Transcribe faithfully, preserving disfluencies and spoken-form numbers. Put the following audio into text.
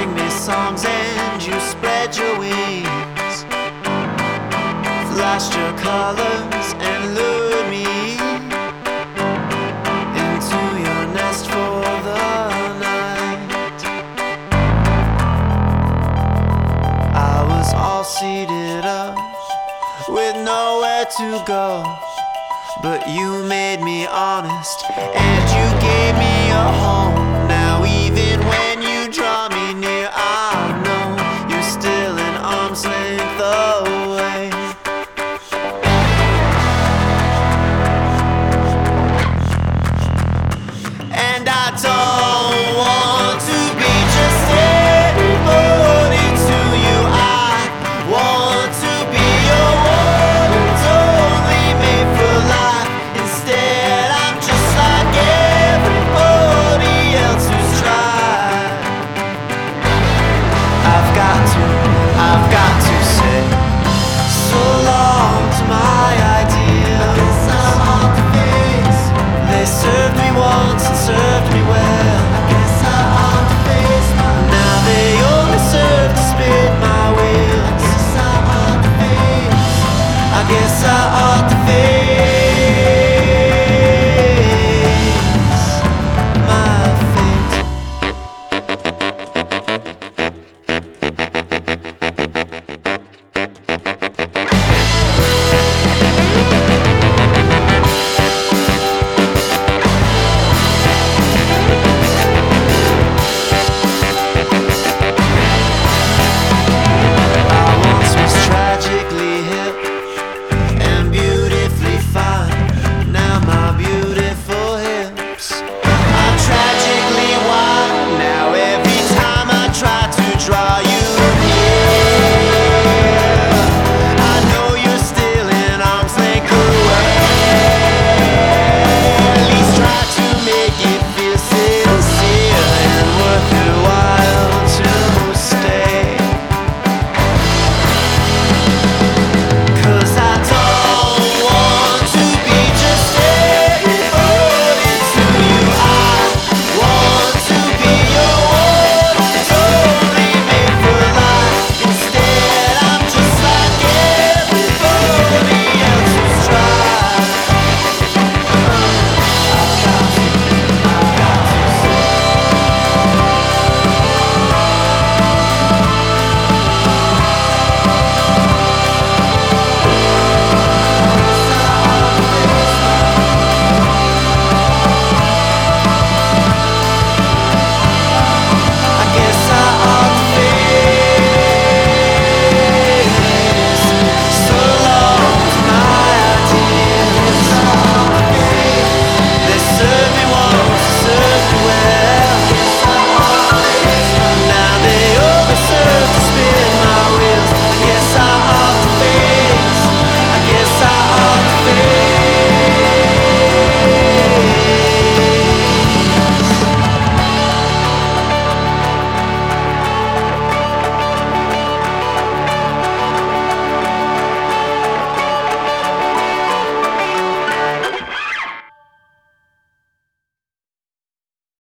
sang me songs and you spread your wings, flashed your colors and lured me into your nest for the night. I was all seated up with nowhere to go, but you made me honest and you gave me a home. Now even when you draw me near, I know you're still an arm's length away. And I don't want to be just anybody to you. I want to be your one and only, made for life. Instead I'm just like everybody else who's tried. I've got to, I've got to say so long to my ideals. I'm on the face. They served me once and served me well. I guess I ought to face my. Now they only serve to spin my wheels. I guess I ought to face. I guess I ought to face my fate. I once was tragically hip and beautifully fine. Now my beautiful hips are tragically wide. Now every time I try to draw you